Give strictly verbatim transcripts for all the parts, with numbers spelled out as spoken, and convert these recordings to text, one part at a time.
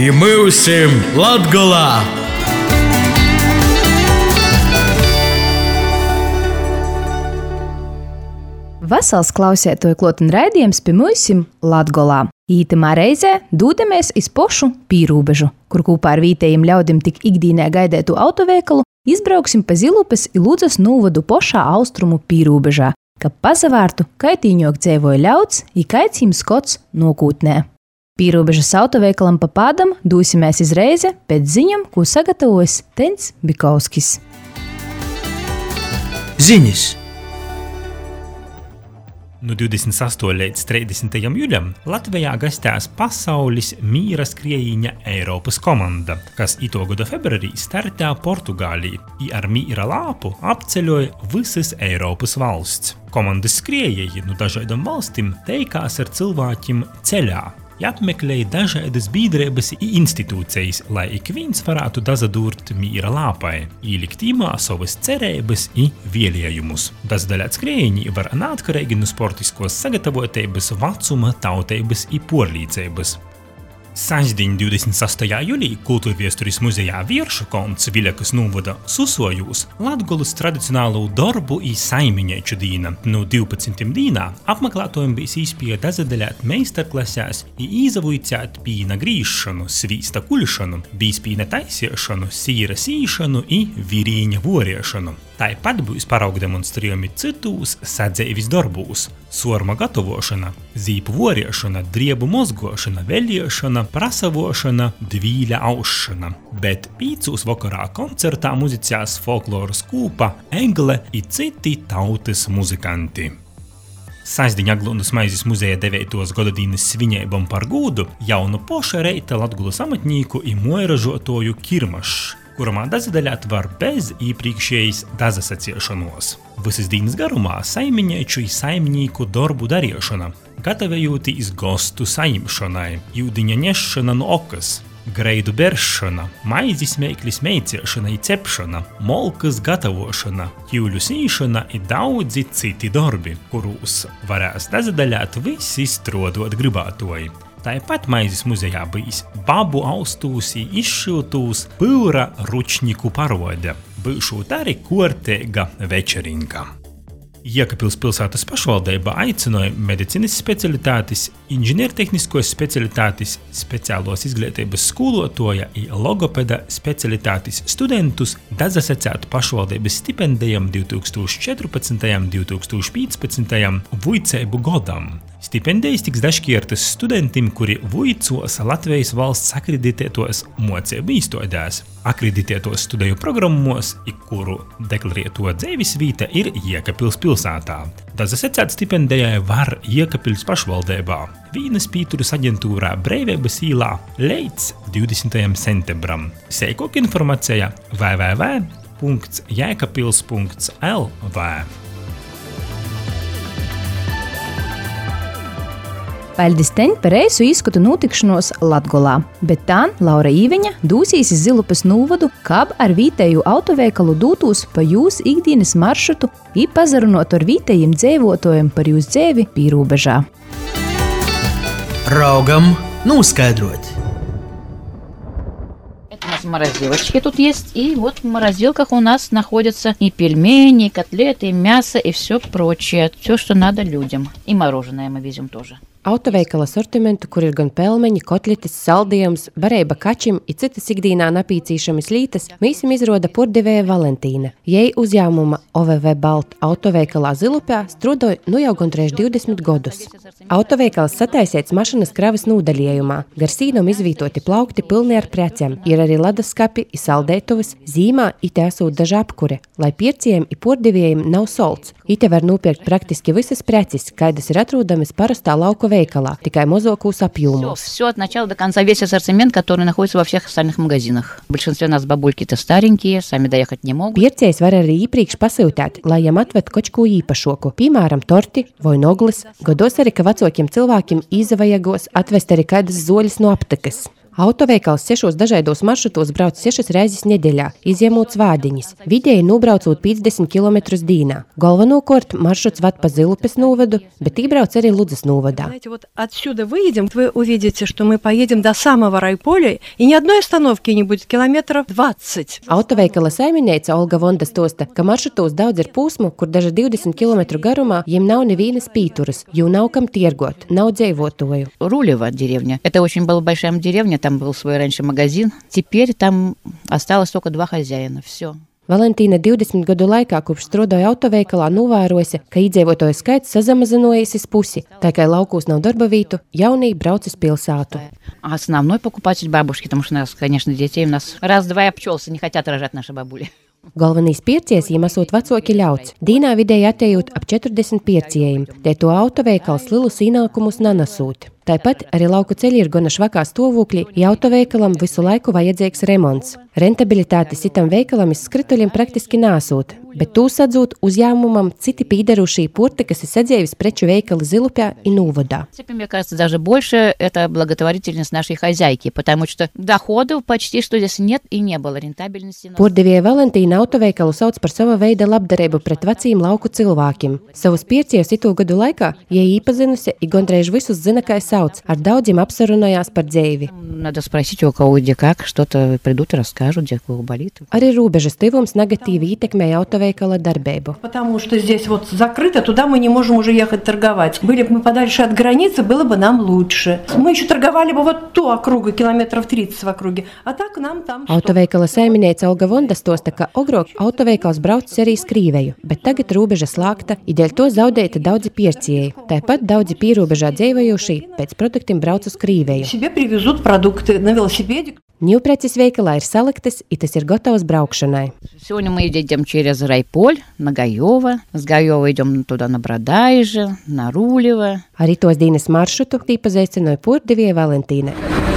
I myusim Latgolā! Vasals klausētoju klotin raidījums pie myusim Latgolā. Ītamā reizē dūdamies iz pošu Pīrūbežu, kur kopā ar vītējiem ļaudim tik ikdīnē gaidētu autoveikalu izbrauksim pa Zilupes I Ludzas nūvadu pošā austrumu Pīrūbežā, ka pazavārtu, kaitīņok dzēvoja ļauds I kaicīm skots nokūtnē. Pīrūbežas autoveikalam pa pādam dūsimies iz reize pēc ziņam, ko sagatavojis Tens Bikauskis. Ziņas. No divdesmit astoņa līdz trīsdesmitajam jūļam Latvijā gastās pasaules mīra skrējiņa Eiropas komanda, kas ito gada februārī startā Portugālī I ar mīra lāpu apceļoja visas Eiropas valsts. Komandas skrējēji no dažādām valstīm teikās ar cilvēkiem ceļā. Apmeklēja dažādas biedrības I institūcijas, lai ik viens varētu dazadurt mīra lāpai, īlikt īmā savas cerības I vēlējumus. Daždaļāt skrējiņi var neatkarīgi no sportiskos sagatavotības, vecuma, tautības I porlīdzības. Sasdiņ divdesmit sastajā jūlī Kultūrviesturis muzejā Vieršakonts Viļakas nūvada Susojūs Latgolas tradicionālo darbu I saimiņeču dīna. No divpadsmitajā dīnā apmeklētojiem bijis īspēja dazadaļāt meistarklasēs I īzavuicēt pīna grīšanu, svīsta kuļšanu, bīspīna taisiešanu, sīra sīšanu I virīņa voriešanu. Tāpat būs paraugu demonstrējumi citūs sadzeivis darbūs – sorma gatavošana, zīpu voriešana, driebu mozgošana, veļiešana, prasavošana, dvīļa aušana. Bet pīcūs vakarā koncertā muzicās folkloras kūpa, egle I citi tautas muzikanti. Sasdiņ Aglondas maizes muzeja deveitos godadīnas sviņeibam par gūdu jaunu poša reita Latgulas amatnīku I moiražotoju Kirmašs, kurumā dazadaļāt var bez īpriekšējas dazasaciešanos. Visas dīnas garumā saimiņeču I saimnīku darbu darīšana, gatavējūtīs gostu saimšanai, jūdiņa nešana no okas, greidu beršana, maizis meiklis meiciešana I cepšana, molkas gatavošana, ķīvļu sīšana I daudzi citi darbi, kurūs varēs dazadaļāt visi strodot gribātoji. Tāpat maizes muzejā bijis babu austūs I izšiltūs pūra ručniku parode, byšūt arī korteiga večerinka. Jēkabpils pilsētas pašvaldība aicināja medicīnas specialitātes, inženiertehniskos specialitātes, speciālos izglītības skolotoja I logopeda specialitātes studentus dazasacēt pašvaldības stipendijam divtūkstoš četrpadsmitajam - divtūkstoš pīcpadsmitajam vuiceibu godam. Stipendijas tiks dažkiertas studentim, kuri vuicos Latvijas valsts akreditētos mocību īstodēs, akreditētos studiju programmos, I kuru deklarēto dzeivis vīta ir Jēkabpils pilsētā. Dazasacēt stipendijai var Jēkabpils pašvaldībā, Vīnas pīturas aģentūrā Breivības īlā līdz divdesmitajam sentembram. Seikok informācija w w w punkts jēkabpils punkts l v. Paļdis teņ par reisu izskatu notikšanos Latgolā, bet tā Laura Īveņa dūsīs iz Zilupes nūvadu, kab ar vītēju autoveikalu dūtūs pa jūs ikdienas maršrutu I pazarunot ar vītējiem dzēvotojiem par jūs dzēvi Pīrūbežā. Раugam noskaidrot. У нас морозилочки тут есть, и вот в морозилках у нас находятся и пельмени, и котлеты, и мясо, и все прочее, все, что надо людям. И мороженое мы везем тоже. Autoveikala sortimentu, kur ir gan pelmeņi, kotletes, saldījums, bareiba kačim I citas ikdīnā napīcīšamas lītas, mīsim izroda pordevēja Valentīna. Jei uzjāmuma O V V Balt autoveikalā Zilupē strūdoj nu jau gondrēž divdesmit godus. Autoveikals sataisiets mašinas kravas nūdaļiejumā, gar sīnom izvītoti plaukti pilni ar precēm, ir arī ladaskapi I saldētuvas, zīmā ite esot daža apkure, lai pircējiem I pordevējiem nav solts. Ite var nopirkt praktiski visas preces, kaidas ir atrūdamas parastā lauku veikalā, tikai mozokūs apjūmos. Все, все от начала до конца, весь ассортимент, который находится во всех остальных магазинах. В большинстве нас бабульки-то старенькие, сами доехать не могут. Pircējs var arī īpriekš pasūtēt, lai jam atved kočku īpašoku, piemēram, torti vai noglis. Godos arī, ka vecokiem cilvēkiem izvajagos atvest arī kādas zoļas no aptekas. Autoveikals sešos dažādos maršrutos brauc sešas reizes nedēļā, izņemot svētdiņas, vidēji nobraucot piecdesmit kilometrus dienā. Galvenokārt maršruts ved pa Zilupes novadu, bet iebrauc arī Ludzas novadā. Вот отсюда выйдем, вы увидите, что мы поедем до самого райполя, и ни одной остановки не будет, километров двадцать. Autoveikala saimniece Olga Vonda stosta, ka maršrutos daudz ir posmu, kur daži divdesmit kilometru garumā jiem nav nevienas pīturas, jo nav kam tirgot, nav dzeivotoju. Рулево деревня. Это очень была большая деревня, там был свой раньше магазин. Теперь там осталось только два хозяина. Все. Valentīna divdesmit gadu laikā, kopš strādāja autoveikalā, novērojusi, ka iedzīvotāju skaits sazamazinājies uz pusi, tā kā laukos nav darba vietu, jaunie brauc uz pilsētu. Основной покупатель бабушки, потому что у нас, конечно, детей у нас раз-два обчелся, не хотят рожать наши бабули. Galvenais pircies jiem esot vecāki ļauts. Dīnā vidēji atejot ap četrdesmit pircējiem, te to autoveikals lielus ienākumus nanasūt. Tāpat arī lauku ceļi ir gana švakā stāvoklī, ja autoveikalam visu laiku vajadzīgs remonts. Rentabilitāte sitam veikalam iz skrituļiem praktiski nāsūt, bet tū sadzūt uzņēmumam citi pīderušī porti, kas ir sadzēvis preču veikali Zilupē и Новоdā. Мне кажется, даже больше это благотворительность нашей хозяйки, потому что доходов почти что здесь нет и не было рентабельности. Pordevēja Valentīna autoveikalu sauc par sava veida labdarību pret veciem lauku cilvēkiem. Savus pircējus itū gadu laikā, ja īpazinusi, i gondreiz visus zina, kā sauc, ar daudziem apsarunājās par dzēvi. Надо спросить у кого где как, что-то придут и расскажут, где кого болит. Arī robežas tivums negatīvi ietekmēja autoveikala darbību. Потому что здесь вот закрыто, туда мы не можем уже ехать торговать. Были бы мы подальше от границы, было бы нам лучше. Мы еще торговали бы вот ту округу, километров тридцать в округе, а так нам там... Autoveikala saimniece Olga Vonda stosta, ka agrāk autoveikals braucis arī Krīveju, bet tagad robeža slēgta, i dēļ to zaudēta daudzi pircēji. Tāpat daudzi pierobežā dzīvojošie pēc produktiem brauc uz Krīveju. Себе привезут продукты на велосипеде. Ņūpreces veikalā ir saliktas, i tas ir gatavs braukšanai. Сегодня мы идем через Райполь, на Гаёво. С Гаёва идем туда на Брадайже, на Рулево. Arī tos dienas maršrutu tīpazaicināja pordevēja Valentīna.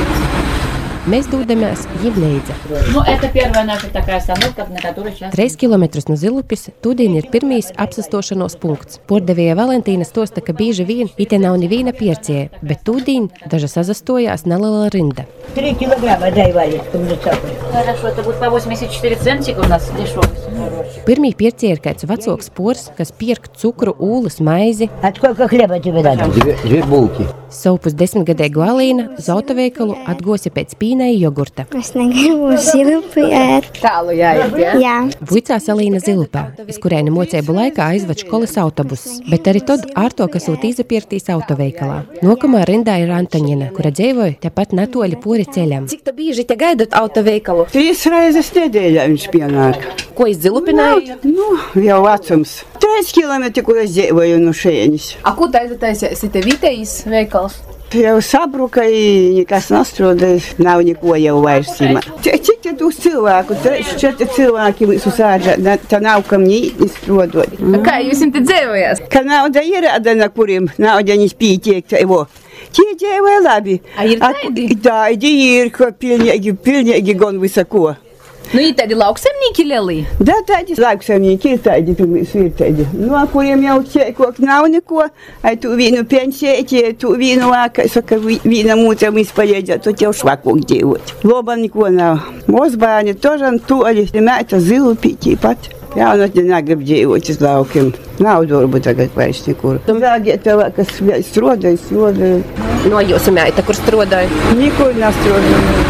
Mēs dodamies Jibleidze. Ну, это первая наша такая остановка, на которой сейчас... Treis kilometrus no Zilupes tūdien ir pirmīs apsastošanos punkts. Pordevēja Valentīna stosta, ka bieži vien ite nav neviena pircēja, bet tūdien daža sazastojās neliela rinda. Три килограмма дай валить, Хорошо, это будет по восемьдесят четыре центика у нас дешевый. Pirmī pircēja ir kāds vecāks pors, kas pierk cukru, ūles, maizi. А сколько хлеба тебе надо? Две, две булки. Savu pusdesmitgadēgu Alīna uz autoveikalu atgosi pēc pīnai jogurta. Es negribu zilupu ēst. Tālu jāiet, jā? Jā. Vuicās Alīna Zilupā, iz kurēna mocēbu laikā aizved školas autobusus, bet arī tad ar to, kas ūt izapirtīs autoveikalā. Nokamā rindā ir Antoņina, kura dzīvoja tepat netoļi pori ceļam. Cik tā bieži te gaidot autoveikalu? Trīs reizes nedēļā viņš pienāk. Ko izzilupināja? Nu, jau vecums. Trīs kilometri, kur es dzīvoju no šeienis. A ko taisātais ir te vietējais veikals? Jau sabruka, nekas nestrādājas, nav neko jau vairs imā. Cik te tu cilvēku, četri cilvēki visu sāģa, tā nav kam nītni strādāt. Kā jūs te dzīvojās? Ka nauda ir adana, kuriem nauda nespītiek, tā evo. Tie dzīvoja labi. A ir tādi? Tādi ir, ka pilnīgi, pilnīgi gan visako. Nu, ir tādi lauksaimnieki lielī? Da, tādi lauksaimnieki ir tādi, pirmīs ir tādi. No kuriem jau ciekok nav neko, ai tu vīnu pensēti, tu vīnu lāka, saka, vīna mūcam izpaļēdza, tu tev švakok dzīvot. Loba neko nav. Mozbāni tožan toli, mēta Zilupī tīpat. Jaunatni negrib dzīvot uz laukiem. Nav darbu tagad vairs nekur. Vēgiet vēl, kas strādāja, strādāja. No jūsu mēta, kur strādāja? Nekur nestrādāja.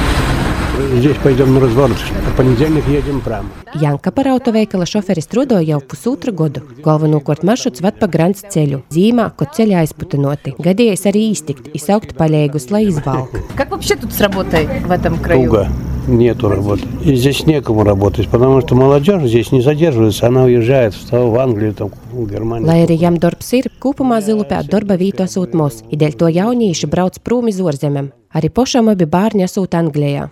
Здесь пойдем на разворот. В понедельник едем прямо. Janka par autoveikala šoferi strādāja jau pusotru gadu. Galvenokārt maršruts ved pa Grants ceļu. Zīmā, kad ceļā aizputinoti. Gadījies arī īstikt, izsaukt paļēgus, lai izvalk. Как вообще тут с работой в этом краю? Туго. Нету работы. И здесь некому работать, потому что молодежь здесь не задерживается. Она уезжает в Англию, там, в Германию. Lai arī jām darbs ir, kopumā Zilupē darba vītu esot mos. I dēļ to jaunieši brauc prom iz ārzemēm. Arī pošām abi bērni esot Anglijā.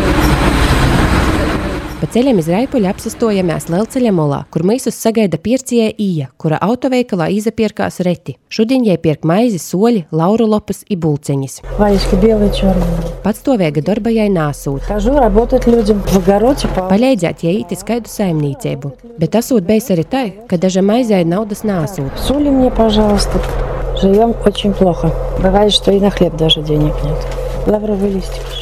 Pa ceļam iz Raipuļa apsastojamies Lielceļa molā, kur mīsus sagaida pircēja Ija, kura autoveikalā izapierkās reti. Šodien jai pierk maizi, soļi, lauru lopas i bulceņas. Варежки белые, черные. Patstāvīga darba jai nāsūt. Хожу работать людям в огороде. Paļēdzēt jai īt skaidu saimniecību. Bet esot bijis arī tā, ka daža maizai naudas nāsūt. Соли мне, пожалуйста. Живем очень плохо. Бывает, что и на хлеб даже денег нет. Лавровый листик.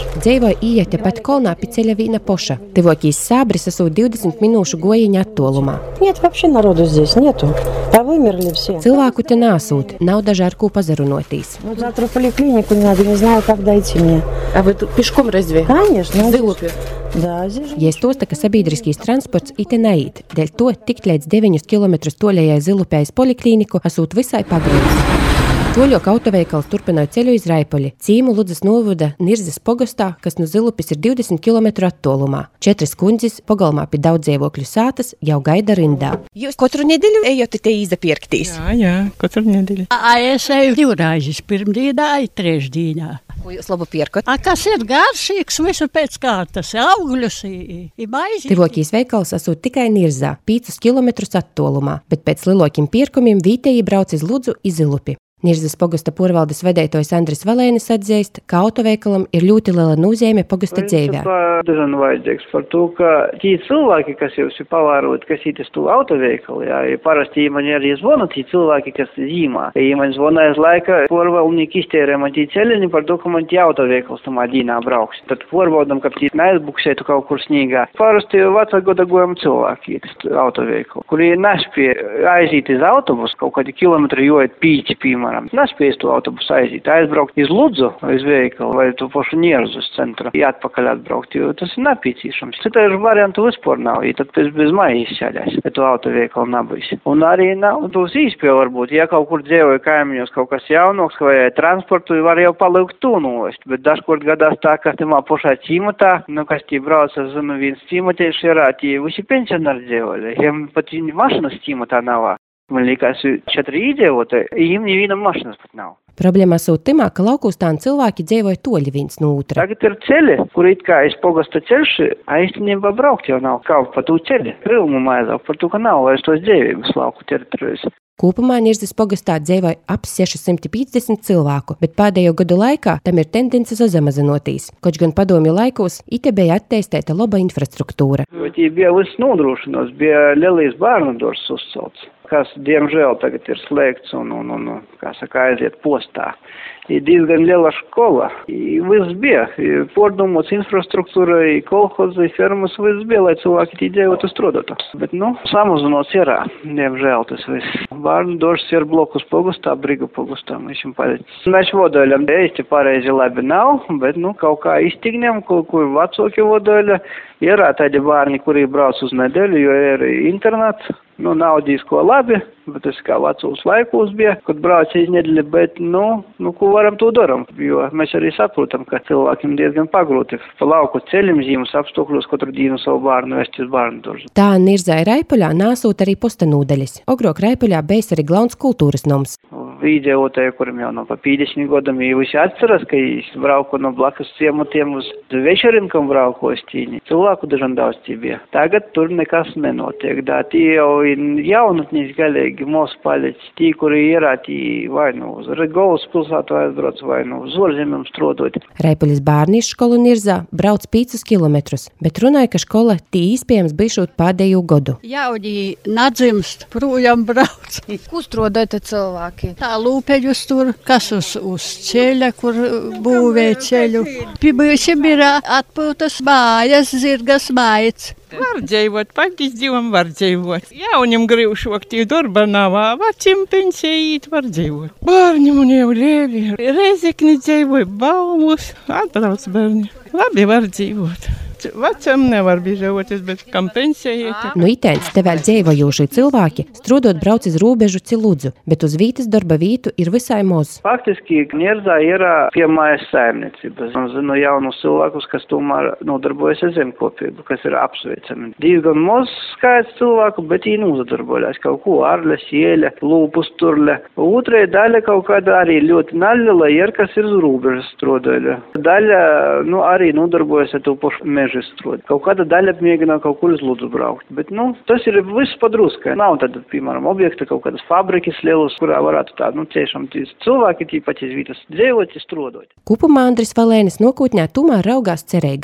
Dzīvoja īete pat kolnā pi ceļa vīna poša. Tuvokīs Sābris esot divdesmit minūšu gojiņa attolumā. Нет, вообще народу здесь нету. Да вымерли все. Cilvēku te nāsūt, nav daži ar ko pazarunotīs. Вот завтра в поликлинику не надо, не знаю, как дойти мне. А вы тут пешком разве? Конечно. Зылупе. Да, здесь же. Ja stosta, ka sabiedriskīs transports ite neīt, dēļ to tikt līdz deviņus kilometrus toļējai Zilupējas poliklīniku esot visai pagrīdis. Toļok autoveikals turpināja ceļu iz Raipoli, Cīmu Ludzas novada Nirzes pogostā, kas no Zilupis ir divdesmit kilometru attolumā. Četras kundzis pagalmā pie daudz dzīvokļu sātas jau gaida rindā. Jūs katru nedēļu ejat te izapirktīs? Jā, jā, katru nedēļu. A, es eju divreizes, pirmdīnā, trešdīnā. Ko jūs labu pirkat? A, kas ir garšīgs, visu pēc kārtas, augļus, i maizi. Tivokīs veikals esot tikai Nirzā, piecus kilometrus attolumā, bet pēc lielākiem pirkumiem vītēji brauc iz Ludzu iz Zilupi. Nirzes pogasta porvaldes vedētojs Andris Valēnis atzīst, ka autoveikalam ir ļoti liela nozīme pogasta dzīvē. Dažan vajadzīgs par to, ka tī cilvēki, kas jūs ir pavārot, kas ir uz to autoveikalu, jā, ja parasti man arī zvona tī cilvēki, kas zīmā. Ja man zvona aiz laika, porvalnieki iztērē man tī ceļiņi par to, ka man tī autoveikals tamā dīnā brauks. Tad porvaldam, ka tī neaizbuksētu kaut kur snīgā. Parasti vecā goda gojam cilvēki ir autoveikalu, kuri nespēja aiziet iz autobusu, kaut kādi kilometri joiet pīķi pīmā. Nespējas to autobusu aiziet, aizbraukt iz Ludzu, iz veikalu vai to pašu Nierzus centru, jāatpakaļ atbraukt, jo tas ir nepieciešams. Cita variantu vispār nav, ja tad pēc bez maija izsēļās, ja to autoveikalu nabīs. Un arī nav tos īspēja varbūt, ja kaut kur dzīvoja kaimiņos kaut kas jaunoks vai transportu, var jau palikt tūnost, bet dažkort gadās tā, ka tamā pašā cīmatā, nu kas tī brauc, es zinu, viens cīmatieši ir, tī visi pensionāri dzīvoja, jiem pat mašinas cīmatā nav. Man liekas, četri iedzīvotāji, viņiem nevienam mašinas pat nav. Problēma esot timā, ka laukūstāni cilvēki dzīvoja toļi viens no otra. Tagad ir ceļi, kur it kā es pogasta ceļš, a īstenībā braukt jau nav kā pa tū ceļi. Krilmu maizāk par to, ka nav vairs tos dzīvības lauku teritorijas. Kopumā Nirzes pogastā dzīvoja ap sešsimt piecdesmit cilvēku, bet pēdējo gadu laikā tam ir tendence sazamazinoties. Koč gan padomju laikos, ite bija attīstīta laba infrastruktūra. Bet bija viss nodrošinos, bija lielīs bērnu dors uzcelts, kas, diemžēl, tagad ir slēgts un, un, un, kā saka, aiziet postā. Ir diezgan liela škola. I viss bija. Pordomots infrastruktūra, i kolhozi, fermas, viss bija, lai cilvēki tī dzīvotu strādātu. Bet, nu, samazinots ir, diemžēl, tas viss. Bērnu dors ir blokus pogastā, Briga pogastā, mēs jums palīdz. Mēs vodoļam īsti pareizi labi nav, bet, nu, kaut kā iztigņam, kaut kur vecāki vodoļa. Ir tādi bērni, kuri brauc uz nedēļu, jo ir internets. Nu, nav disko labi, bet tas kā vecos laikos bija, kad brauc iz nedēļu, bet, nu, nu, ko varam to daram, jo mēs arī saprotam, ka cilvēkiem diezgan pagrūti pa lauku ceļiem zīmes apstākļos katru dienu savu bērnu vest uz bērnu dārzu. Tā Nirzai Raipoļā nāsot arī postanūdeļas. Ogrok Raipoļā bijis arī Glauns kultūras noms. Iedzīvotāji, kuriem jau no pa piecdesmit gadam, ja visi atceras, ka es brauku no blakus ciematiem uz večerinkam brauku uz tīņi. Cilvēku dažan daudz tī bija. Tagad tur nekas nenotiek. Da, tī jau ir jaunatnīs galīgi mūs paliec. Tī, kuri ir, tī vai nu uz Regovas pilsētu aizbrauc, vai nu uz Orzemiem strodot. Raipoļas bārnīs školu Nirzā brauc piecus kilometrus, bet runāja, ka škola tī īspējams bišot pēdējo godu. Jaudī nadzimst, projām brauc. Ko strodojat cilvēki? Tā lūpeļus tur, kas uz, uz ceļa, kur būvē ceļu. Pibīši bija atpūtas mājas, zirgas mājas. Var dzīvot, patīs dzīvam var dzīvot. Jaunim grīvšoktī darba nav, vecim pensijīt var dzīvot. Bārņi man jau lieli, Rezekni dzīvoja, Baumus, atbrauc bērni. Labi var dzīvot. Vecam nevar biežoties, bet kam pensijīt. No itēns te vēl dzīvojoši cilvēki strādot brauc iz robežu ci Ludzu, bet uz vītas darba vītu ir visai moz. Faktiski Nierzā ir piemājas saimniecības. Es zinu jaunus cilvēkus, kas tomēr nodarbojas ar zemkopību, kas ir apsveicami. Diezgan moz skaits cilvēku, bet viņi nodarbojas kaut ko arle, sieļa, lūpus turle. Otrai daļa kaut kāda arī ļoti neliela ir, kas ir uz robežas strādāja. Daļa, nu, arī nodarbojas ar to pašu mežu. Kaut kāda daļa mēģina kaut kur uz Ludzu braukt, bet, nu, tas ir viss padruskai. Nav tad, piemēram, objekta, kaut kādas fabrikas lielas, kurā varētu tā, nu, ciešām cilvēki tīpat iz vītas dzīvot, strādāt. Kopumā Andris Valēnis nokūtņā tumā raugās cerīgai.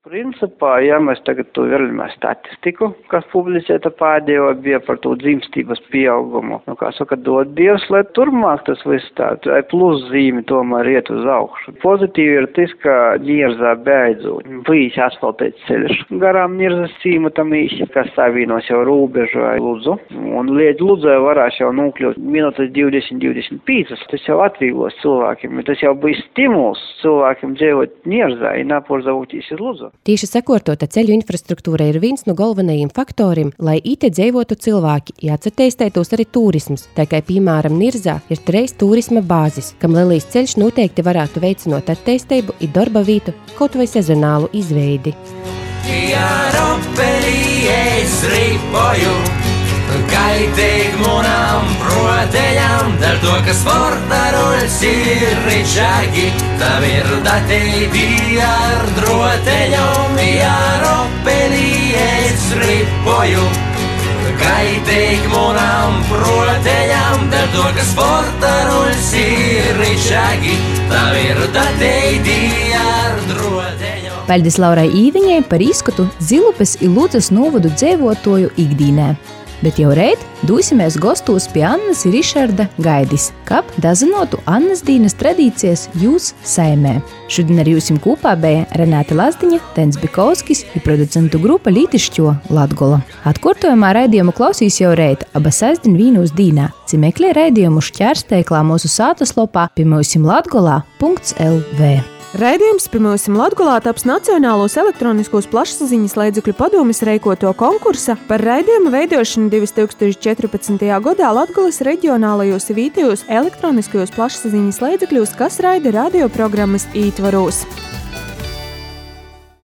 Principā, ja mēs tagad to vēlamies statistiku, kas publicēta pēdējo bija par to dzimstības pieaugumu, nu, kā saka, dod Dievs, lai turmāk tas viss tāds, plus zīme tomēr iet uz augšu. Pozitīvi ir tas, ka Ņirzā beidzot bijis asfaltēts ceļš. Garām Ņirzas cīmatam īsi, kas savīnos jau robežu ar Ludzu, un līdz Ludzai varēs jau nokļūt minūtes divdesmit divdesmit piecas. Tas jau atvieglos cilvēkiem, tas jau bija stimuls cilvēkiem dzīvot Ņirzā, ja nepārzavūtīs uz Ludzu. Tieši sakārtota ceļu infrastruktūra ir viens no galvenajiem faktoriem, lai ite dzīvotu cilvēki, jāatsateistētos arī turisms. Tā kā, piemēram, Ņirzā ir treis turisma bāzes, kam lielīs ceļš noteikti varētu veicinot atteistību i darba vītu, kaut vai sezonālu izveidi. Ja ropelī es ripoju, kaitīgi munām proteļam, dar to, ka sporta ruļs ir ričāki, tav ir dateidi ar droteļom. Ja ropelī es ripoju, kaitīgi munām proteļam, dar to, ka sporta ruļs ir ričāki, tav ir dateidi ar droteļom. Paldies Laurai Īviņai par izskatu Zilupes i Ludzas novadu dzīvotoju ikdīnē. Bet jau reit dūsimies gostūs pie Annas i Rišarda gaidis, kap dazinotu Annas dīnas tradīcijas jūs saimē. Šodien ar jūsim kūpā bija Renāte Lazdiņa, Tens Bikovskis i producentu grupa Lītišķo Latgola. Atkārtojumā raidījumu klausīs jau reit aba sestdien vīnūs dīnā. Cimeklē raidījumu šķērsteiklā mūsu sātaslopā pimūsim latgolā punkts el vē. Raidījums Pimūsim Latgolā taps Nacionālos elektroniskos plašsaziņas līdzekļu padomes reikoto konkursa par raidījumu veidošanu divi tūkstoši četrpadsmitajā gadā Latgolas reģionālajos vietējos elektroniskajos plašsaziņas līdzekļos, kas raida radioprogrammas ītvaros.